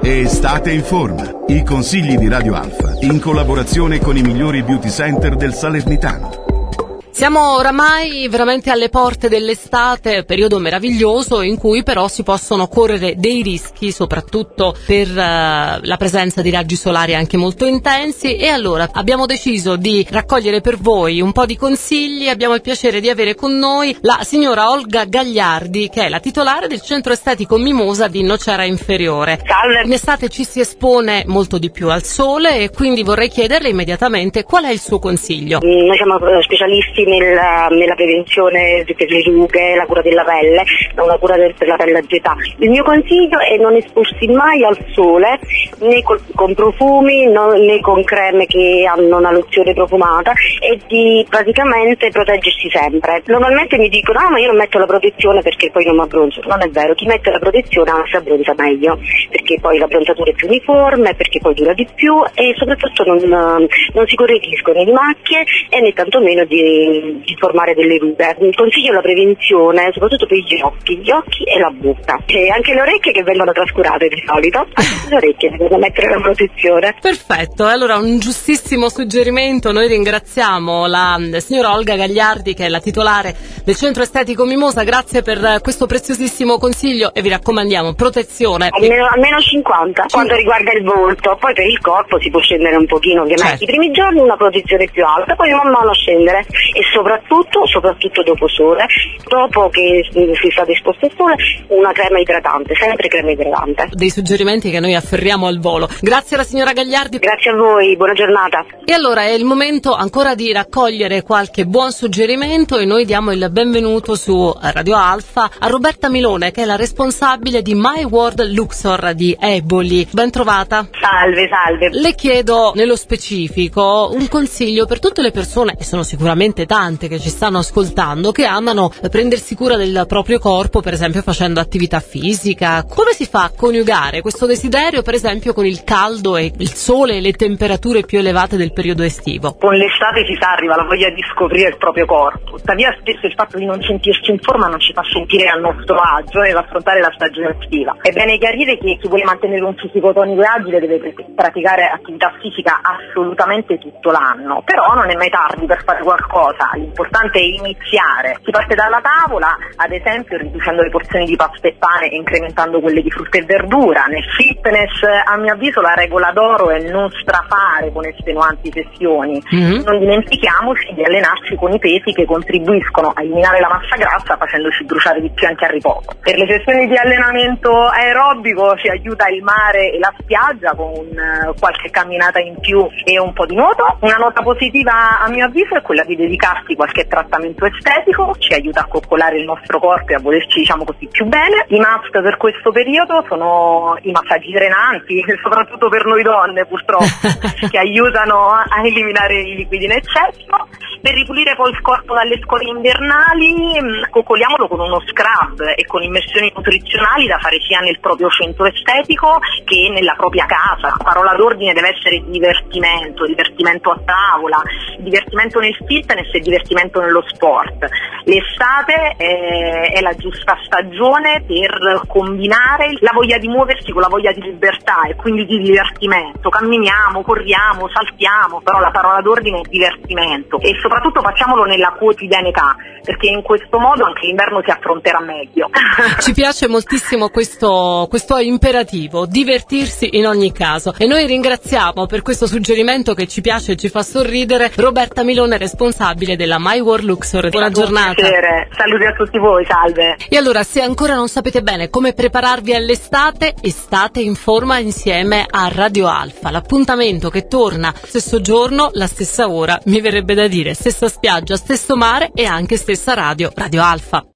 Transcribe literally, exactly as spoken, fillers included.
e state in forma. I consigli di Radio Alfa in collaborazione con i migliori beauty center del Salernitano. Siamo oramai veramente alle porte dell'estate, periodo meraviglioso in cui però si possono correre dei rischi, soprattutto per uh, la presenza di raggi solari anche molto intensi, e allora abbiamo deciso di raccogliere per voi un po' di consigli. Abbiamo il piacere di avere con noi la signora Olga Gagliardi, che è la titolare del centro estetico Mimosa di Nocera Inferiore. Salve. In estate ci si espone molto di più al sole e quindi vorrei chiederle immediatamente qual è il suo consiglio. Noi siamo specialisti Nella, nella prevenzione per le rughe, la cura della pelle, una cura del, per la pelle agitata. Il mio consiglio è non esporsi mai al sole, né col, con profumi, no, né con creme che hanno una lozione profumata, e di praticamente proteggersi sempre. Normalmente mi dicono: ah, ma io non metto la protezione perché poi non mi abbronzo. Non è vero, chi mette la protezione si abbronza meglio, perché poi l'abbronzatura è più uniforme, perché poi dura di più, e soprattutto non, non si corre il rischio né di macchie e né tantomeno di di formare delle rughe. Consiglio la prevenzione soprattutto per gli occhi, gli occhi e la bocca, e anche le orecchie che vengono trascurate di solito, anche le orecchie devono mettere la protezione. Perfetto, allora un giustissimo suggerimento. Noi ringraziamo la signora Olga Gagliardi, che è la titolare del centro estetico Mimosa. Grazie per questo preziosissimo consiglio e vi raccomandiamo protezione almeno, almeno cinquanta quanto riguarda il volto. Poi per il corpo si può scendere un pochino, ovviamente. Certo. I primi giorni una protezione più alta, poi man mano scendere, e soprattutto soprattutto dopo sole, dopo che si sta esposto al sole, una crema idratante, sempre crema idratante. Dei suggerimenti che noi afferriamo al volo. Grazie alla signora Gagliardi. Grazie a voi, buona giornata. E allora è il momento ancora di raccogliere qualche buon suggerimento, e noi diamo il benvenuto su Radio Alfa a Roberta Milone, che è la responsabile di My World Luxor di Eboli. Ben trovata. Salve, salve. Le chiedo nello specifico un consiglio per tutte le persone, e sono sicuramente tante che ci stanno ascoltando, che amano prendersi cura del proprio corpo, per esempio facendo attività fisica. Come si fa a coniugare questo desiderio, per esempio, con il caldo e il sole e le temperature più elevate del periodo estivo? Con l'estate si sa, arriva la voglia di scoprire il proprio corpo. Tuttavia spesso il fatto di non sentirsi in forma non ci fa sentire al nostro agio nell'affrontare la stagione estiva. È bene chiarire che chi vuole mantenere un fisico tonico e agile deve praticare attività fisica assolutamente tutto l'anno, però non è mai tardi per fare qualcosa. L'importante è iniziare. Si parte dalla tavola, ad esempio riducendo le porzioni di pasta e pane e incrementando quelle di frutta e verdura. Nel fitness, a mio avviso, la regola d'oro è non strafare con estenuanti sessioni. Mm-hmm. Non dimentichiamoci di allenarci con i pesi che contribuiscono a eliminare la massa grassa, facendoci bruciare di più anche a riposo. Per le sessioni di allenamento aerobico ci aiuta il mare e la spiaggia, con uh, qualche camminata in più e un po' di nuoto. Una nota positiva, a mio avviso, è quella di dedicarsi qualche trattamento estetico, ci aiuta a coccolare il nostro corpo e a volerci, diciamo così, più bene. I must per questo periodo sono i massaggi drenanti, soprattutto per noi donne purtroppo, che aiutano a eliminare i liquidi in eccesso. Per ripulire poi il corpo dalle scorie invernali, coccoliamolo con uno scrub e con immersioni nutrizionali da fare sia nel proprio centro estetico che nella propria casa. La parola d'ordine deve essere divertimento, divertimento a tavola, divertimento nel fitness e divertimento nello sport. L'estate è, è la giusta stagione per combinare la voglia di muoversi con la voglia di libertà e quindi di divertimento. Camminiamo, corriamo, saltiamo, però la parola d'ordine è divertimento, e soprattutto facciamolo nella quotidianità, perché in questo modo anche l'inverno si affronterà meglio. Ci piace moltissimo questo, questo imperativo, divertirsi in ogni caso, e noi ringraziamo per questo suggerimento che ci piace e ci fa sorridere Roberta Milone, responsabile della My World Luxor. Buona giornata. Piacere. Saluti a tutti voi, salve. E allora, se ancora non sapete bene come prepararvi all'estate, state in forma insieme a Radio Alfa, l'appuntamento che torna stesso giorno, la stessa ora, mi verrebbe da dire, stessa spiaggia, stesso mare e anche stessa radio, Radio Alfa.